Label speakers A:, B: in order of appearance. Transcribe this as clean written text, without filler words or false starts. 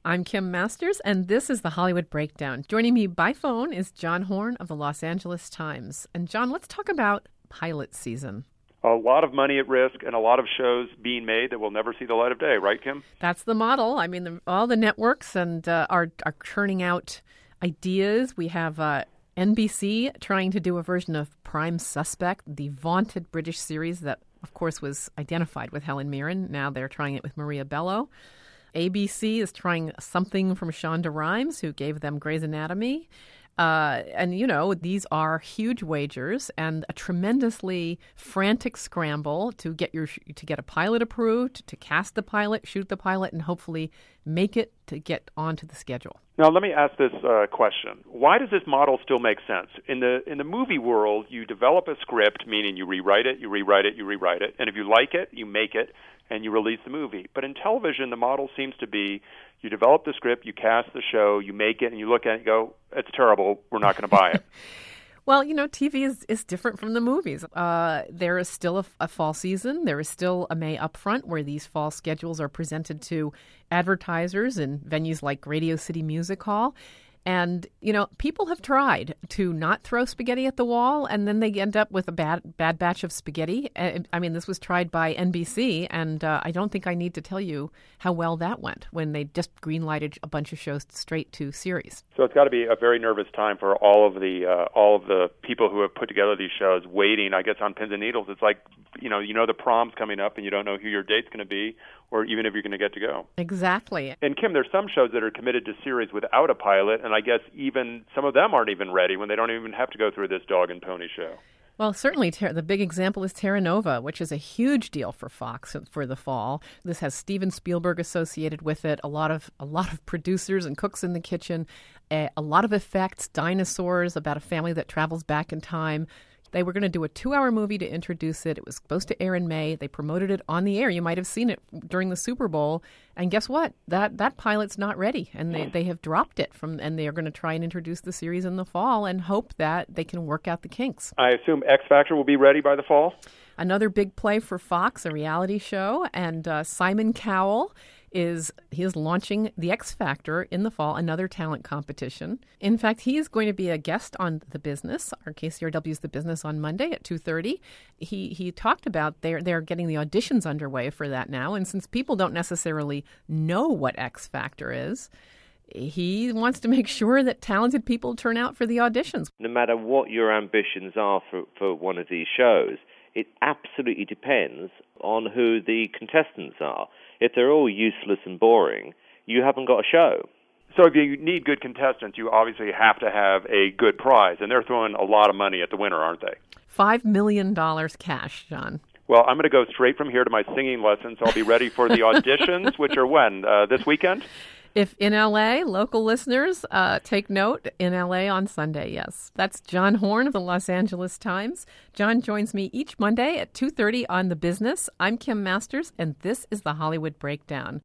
A: I'm Kim Masters, and this is the Hollywood Breakdown. Joining me by phone is John Horn of the Los Angeles Times. And John, let's talk about pilot season.
B: A lot of money at risk and a lot of shows being made that will never see the light of day, right, Kim?
A: That's the model. I mean, all the networks are churning out ideas. We have NBC trying to do a version of Prime Suspect, the vaunted British series that, of course, was identified with Helen Mirren. Now they're trying it with Maria Bello. ABC is trying something from Shonda Rhimes, who gave them Grey's Anatomy. And, you know, these are huge wagers and a tremendously frantic scramble to get a pilot approved, to cast the pilot, shoot the pilot, and hopefully make it to get onto the schedule.
B: Now, let me ask this question. Why does this model still make sense? In the movie world, you develop a script, meaning you rewrite it, and if you like it, you make it, and you release the movie. But in television, the model seems to be you develop the script, you cast the show, you make it, and you look at it and go, it's terrible, we're not going to buy it.
A: Well, you know, TV is different from the movies. There is still a fall season. There is still a May upfront where these fall schedules are presented to advertisers in venues like Radio City Music Hall. And, you know, people have tried to not throw spaghetti at the wall, and then they end up with a bad batch of spaghetti. I mean, this was tried by NBC, and I don't think I need to tell you how well that went when they just greenlighted a bunch of shows straight to series.
B: So it's got to be a very nervous time for all of the people who have put together these shows, waiting, I guess, on pins and needles. It's like, you know the prom's coming up, and you don't know who your date's going to be, or even if you're going to get to go.
A: Exactly.
B: And Kim, there's some shows that are committed to series without a pilot, and I guess even some of them aren't even ready when they don't even have to go through this dog and pony show.
A: Well, certainly the big example is Terra Nova, which is a huge deal for Fox for the fall. This has Steven Spielberg associated with it, a lot of producers and cooks in the kitchen, a lot of effects, dinosaurs, about a family that travels back in time. They were going to do a 2-hour movie to introduce it. It was supposed to air in May. They promoted it on the air. You might have seen it during the Super Bowl. And guess what? That pilot's not ready. And they have dropped it and they are going to try and introduce the series in the fall and hope that they can work out the kinks.
B: I assume X Factor will be ready by the fall?
A: Another big play for Fox, a reality show. And Simon Cowell is launching The X Factor in the fall, another talent competition. In fact, he is going to be a guest on The Business, or KCRW's The Business, on Monday at 2:30. He talked about they're getting the auditions underway for that now, and since people don't necessarily know what X Factor is, he wants to make sure that talented people turn out for the auditions.
C: No matter what your ambitions are for one of these shows, it absolutely depends on who the contestants are. If they're all useless and boring, you haven't got a show.
B: So if you need good contestants, you obviously have to have a good prize, and they're throwing a lot of money at the winner, aren't they?
A: $5 million cash, John.
B: Well, I'm going to go straight from here to my singing lessons. I'll be ready for the auditions, which are when? This weekend?
A: If in L.A., local listeners, take note, in L.A. on Sunday, yes. That's John Horn of the Los Angeles Times. John joins me each Monday at 2:30 on The Business. I'm Kim Masters, and this is the Hollywood Breakdown.